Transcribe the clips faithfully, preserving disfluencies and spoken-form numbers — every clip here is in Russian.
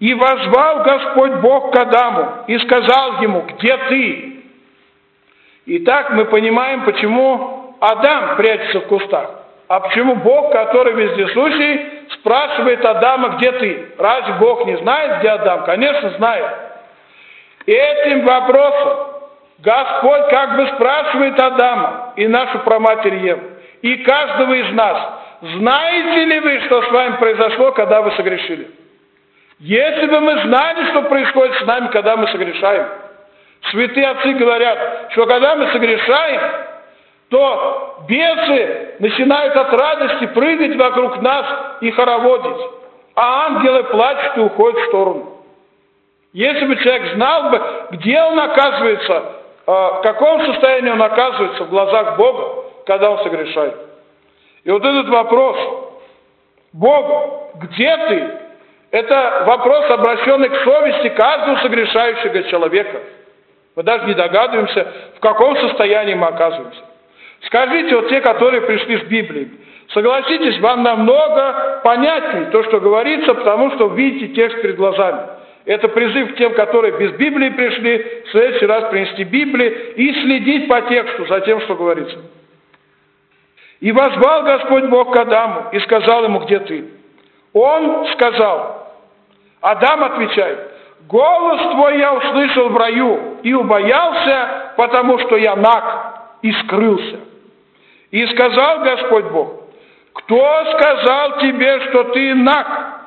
И воззвал Господь Бог к Адаму и сказал ему: где ты? Итак, мы понимаем, почему Адам прячется в кустах. А почему Бог, который вездесущий, спрашивает Адама: где ты? Разве Бог не знает, где Адам? Конечно, знает. И этим вопросом Господь как бы спрашивает Адама и нашу праматерь Еву, и каждого из нас: знаете ли вы, что с вами произошло, когда вы согрешили? Если бы мы знали, что происходит с нами, когда мы согрешаем. Святые отцы говорят, что когда мы согрешаем, то бесы начинают от радости прыгать вокруг нас и хороводить, а ангелы плачут и уходят в сторону. Если бы человек знал бы, где он оказывается, в каком состоянии он оказывается в глазах Бога, когда он согрешает. И вот этот вопрос: Бог, где ты? Это вопрос, обращенный к совести каждого согрешающего человека. Мы даже не догадываемся, в каком состоянии мы оказываемся. Скажите, вот те, которые пришли с Библией, согласитесь, вам намного понятнее то, что говорится, потому что видите текст перед глазами. Это призыв к тем, которые без Библии пришли, в следующий раз принести Библию и следить по тексту за тем, что говорится. И воззвал Господь Бог к Адаму и сказал ему: где ты? Он сказал, Адам отвечает: голос твой я услышал в раю и убоялся, потому что я наг и скрылся. И сказал Господь Бог: кто сказал тебе, что ты наг?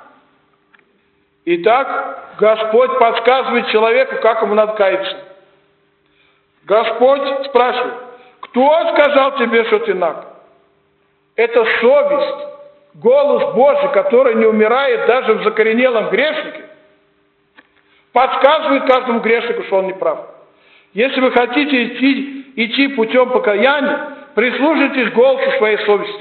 Итак, Господь подсказывает человеку, как ему надо каяться. Господь спрашивает: кто сказал тебе, что ты наг? Это совесть, голос Божий, который не умирает даже в закоренелом грешнике, подсказывает каждому грешнику, что он не прав. Если вы хотите идти, идти путем покаяния, прислушайтесь к голосу своей совести.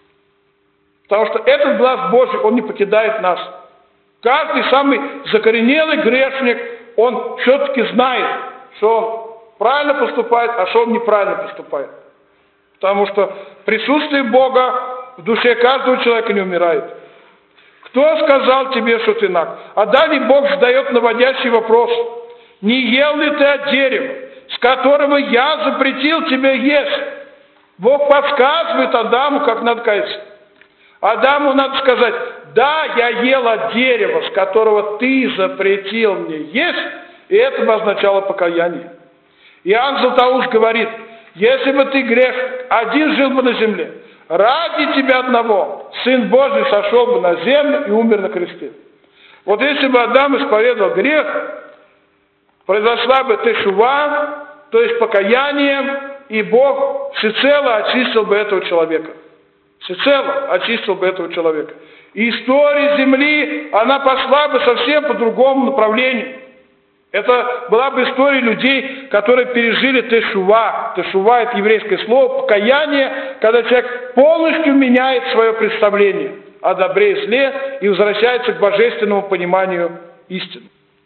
Потому что этот глаз Божий, он не покидает нас. Каждый самый закоренелый грешник, он все-таки знает, что он правильно поступает, а что он неправильно поступает. Потому что присутствие Бога в душе каждого человека не умирает. Кто сказал тебе, что ты наг? А далее Бог задает наводящий вопрос: не ел ли ты от дерева, с которого я запретил тебе есть? Бог подсказывает Адаму, как надо каяться. Адаму надо сказать: да, я ел от дерева, с которого ты запретил мне есть, и это бы означало покаяние. Иоанн Златоуст говорит: если бы ты, грешник, один жил бы на земле, ради тебя одного Сын Божий сошел бы на землю и умер на кресте. Вот если бы Адам исповедовал грех, произошла бы тешува, то есть покаяние, и Бог всецело очистил бы этого человека. Всецело очистил бы этого человека. И история земли, она пошла бы совсем по другому направлению. Это была бы история людей, которые пережили тешува. Тешува – это еврейское слово, покаяние, когда человек полностью меняет свое представление о добре и зле и возвращается к божественному пониманию истины.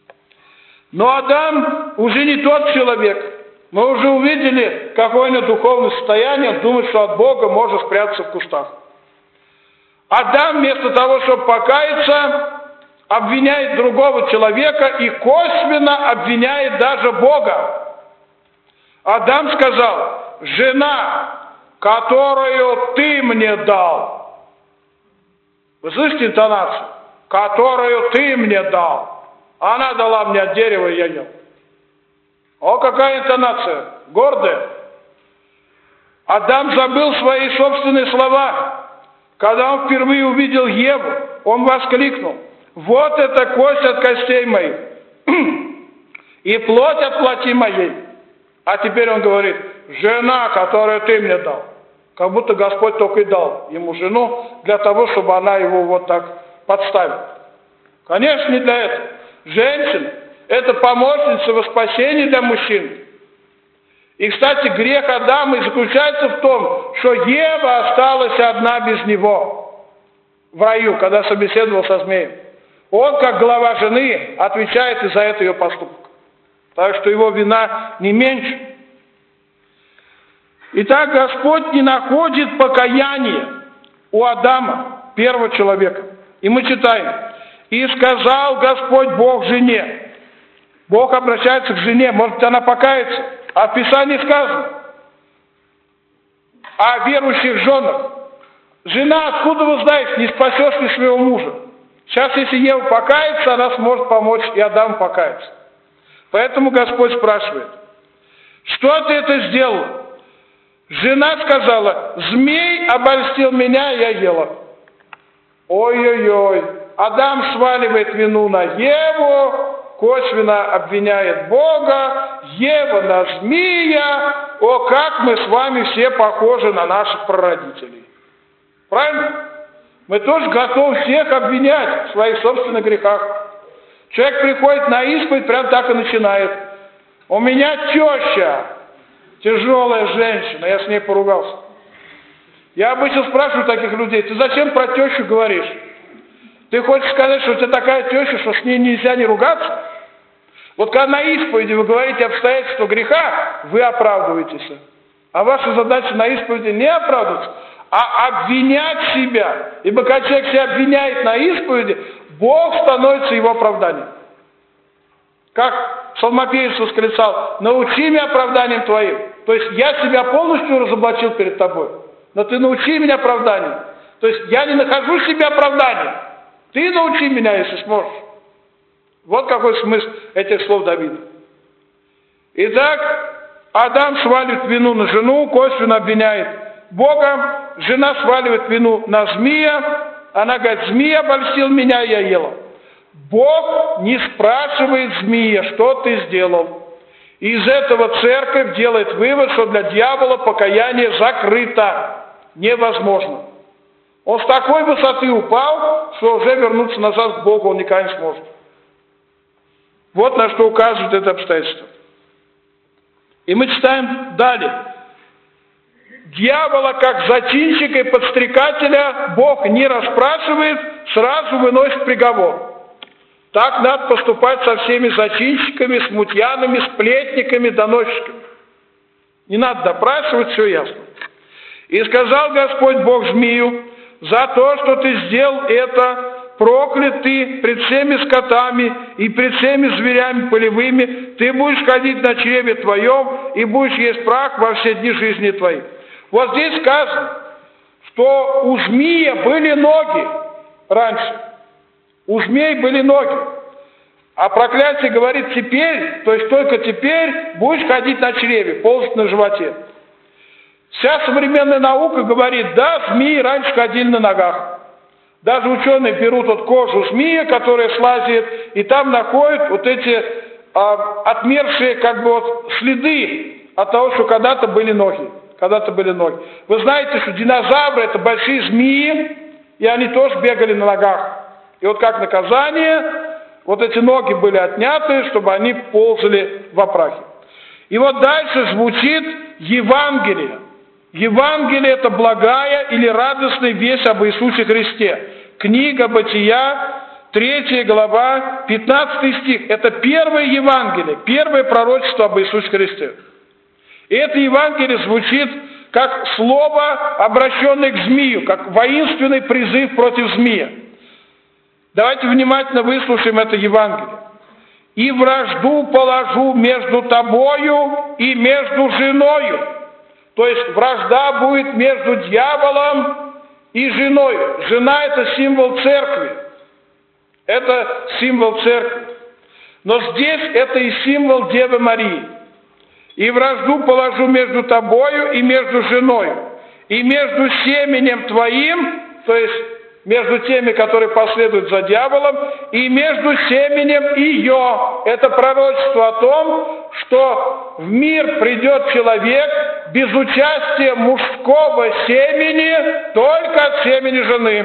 Но Адам уже не тот человек. Мы уже увидели, какое у него духовное состояние, он думает, что от Бога можно спрятаться в кустах. Адам вместо того, чтобы покаяться, обвиняет другого человека и косвенно обвиняет даже Бога. Адам сказал: жена, которую ты мне дал. Вы слышите интонацию? Которую ты мне дал. Она дала мне от дерева, и я ел. О, какая интонация! Гордая. Адам забыл свои собственные слова. Когда он впервые увидел Еву, он воскликнул: вот это кость от костей моих и плоть от плоти моей. А теперь он говорит: жена, которую ты мне дал. Как будто Господь только и дал ему жену для того, чтобы она его вот так подставила. Конечно, не для этого. Женщина – это помощница во спасении для мужчин. И, кстати, грех Адама и заключается в том, что Ева осталась одна без него в раю, когда собеседовал со змеем. Он, как глава жены, отвечает и за это ее поступок. Так что его вина не меньше. Итак, Господь не находит покаяния у Адама, первого человека. И мы читаем: И сказал Господь Бог жене. Бог обращается к жене, может быть, она покается. А в Писании сказано о верующих женах. Жена, откуда вы знаете, не спасешь ли своего мужа? Сейчас, если Ева покается, она сможет помочь и Адам покаяться. Поэтому Господь спрашивает, что ты это сделал? Жена сказала, змей обольстил меня, я ела. Ой-ой-ой. Адам сваливает вину на Еву, косвенно обвиняет Бога, Ева на змея. О, как мы с вами все похожи на наших прародителей. Правильно? Мы тоже готовы всех обвинять в своих собственных грехах. Человек приходит на исповедь, прям так и начинает. У меня теща, тяжелая женщина, я с ней поругался. Я обычно спрашиваю таких людей, ты зачем про тещу говоришь? Ты хочешь сказать, что у тебя такая теща, что с ней нельзя не ругаться? Вот когда на исповеди вы говорите обстоятельства греха, вы оправдываетесь. А ваша задача на исповеди не оправдываться, а обвинять себя. Ибо когда человек себя обвиняет на исповеди, Бог становится его оправданием. Как псалмопевец восклицал, научи меня оправданием твоим. То есть я себя полностью разоблачил перед тобой, но ты научи меня оправданием. То есть я не нахожу себе оправданием. Ты научи меня, если сможешь. Вот какой смысл этих слов Давида. Итак, Адам сваливает вину на жену, косвенно обвиняет Бога. Жена сваливает вину на змея. Она говорит, змея обольстил меня, я ела. Бог не спрашивает змея, что ты сделал. Из этого церковь делает вывод, что для дьявола покаяние закрыто. Невозможно. Он с такой высоты упал, что уже вернуться назад к Богу он никогда не сможет. Вот на что указывает это обстоятельство. И мы читаем далее. Дьявола, как зачинщика и подстрекателя, Бог не расспрашивает, сразу выносит приговор. Так надо поступать со всеми зачинщиками, смутьянами, сплетниками, доносчиками. Не надо допрашивать, все ясно. И сказал Господь Бог змею, за то, что ты сделал это, проклят ты пред всеми скотами и пред всеми зверями полевыми, ты будешь ходить на чреве твоем и будешь есть прах во все дни жизни твоей. Вот здесь сказано, что у змея были ноги раньше. У змей были ноги. А проклятие говорит теперь, то есть только теперь будешь ходить на чреве, ползать на животе. Вся современная наука говорит, да, змеи раньше ходили на ногах. Даже ученые берут вот кожу змеи, которая слазит, и там находят вот эти а, отмершие как бы вот следы от того, что когда-то были ноги. Когда-то были ноги. Вы знаете, что динозавры это большие змеи, и они тоже бегали на ногах. И вот как наказание, вот эти ноги были отняты, чтобы они ползали в опрахе. И вот дальше звучит Евангелие. Евангелие – это благая или радостная весть об Иисусе Христе. Книга Бытия, третья глава, пятнадцатый стих. Это первое Евангелие, первое пророчество об Иисусе Христе. И это Евангелие звучит как слово, обращенное к змею, как воинственный призыв против змея. Давайте внимательно выслушаем это Евангелие. «И вражду положу между тобою и между женою». То есть вражда будет между дьяволом и женой. Жена – это символ церкви. Это символ церкви. Но здесь это и символ Девы Марии. «И вражду положу между тобою и между женою, и между семенем твоим», то есть между теми, которые последуют за дьяволом, и между семенем ее. Это пророчество о том, что в мир придет человек без участия мужского семени, только от семени жены.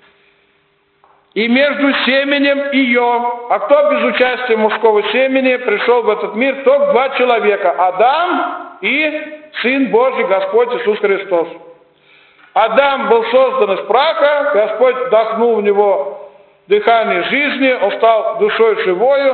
И между семенем ее. А кто без участия мужского семени пришел в этот мир? Только два человека. Адам и Сын Божий, Господь Иисус Христос. Адам был создан из праха, Господь вдохнул в него дыхание жизни, он стал душой живою.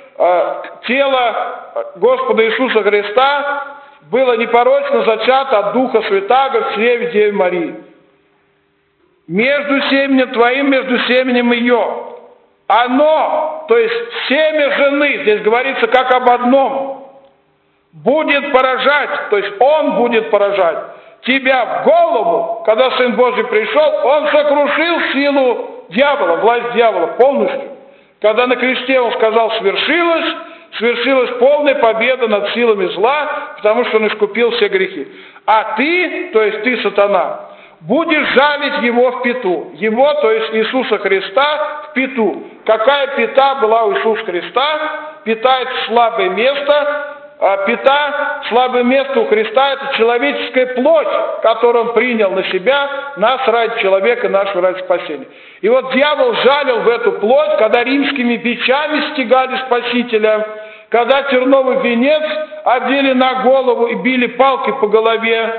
Тело Господа Иисуса Христа было непорочно зачато от Духа Святаго в чреве Девы Марии. Между семенем твоим, между семенем ее. оно, то есть семя жены, здесь говорится как об одном, будет поражать, то есть он будет поражать тебя в голову. Когда Сын Божий пришел, он сокрушил силу дьявола, власть дьявола полностью. Когда на кресте он сказал «свершилось», свершилась полная победа над силами зла, потому что он искупил все грехи. А ты, то есть ты, сатана, будешь жалить его в пяту. Его, то есть Иисуса Христа, в пяту. Какая пята была у Иисуса Христа? Пята – это слабое место. А пята, слабое место у Христа – это человеческая плоть, которую он принял на себя, нас ради человека, нашего ради спасения. И вот дьявол жалил в эту плоть, когда римскими бичами стегали Спасителя, когда терновый венец одели на голову и били палкой по голове,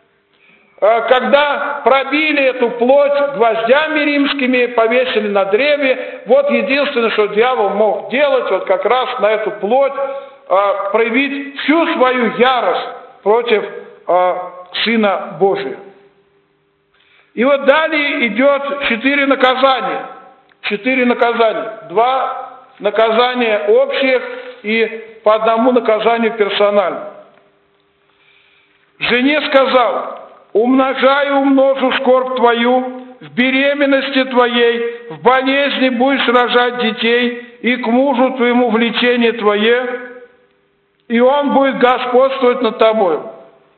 когда пробили эту плоть гвоздями римскими, повесили на древе. Вот единственное, что дьявол мог делать, вот как раз на эту плоть проявить всю свою ярость против Сына Божия. И вот далее идет четыре наказания. Четыре наказания. Два наказания общих и по одному наказанию персонально. Жене сказал: умножаю, умножу скорбь твою, в беременности твоей, в болезни будешь рожать детей, и к мужу твоему влечение твое, и он будет господствовать над тобою.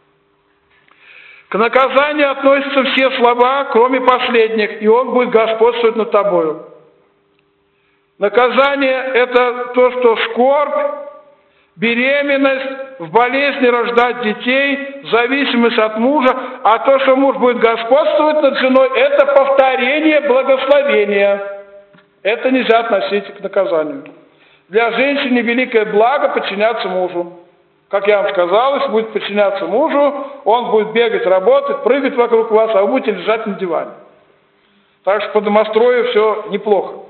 К наказанию относятся все слова, кроме последних, и он будет господствовать над тобою. Наказание – это то, что скорбь, беременность, в болезни рождать детей, зависимость от мужа, а то, что муж будет господствовать над женой, это повторение благословения. Это нельзя относить к наказанию. Для женщины великое благо подчиняться мужу. Как я вам сказал, если будет подчиняться мужу, он будет бегать, работать, прыгать вокруг вас, а вы будете лежать на диване. Так что по домострою все неплохо.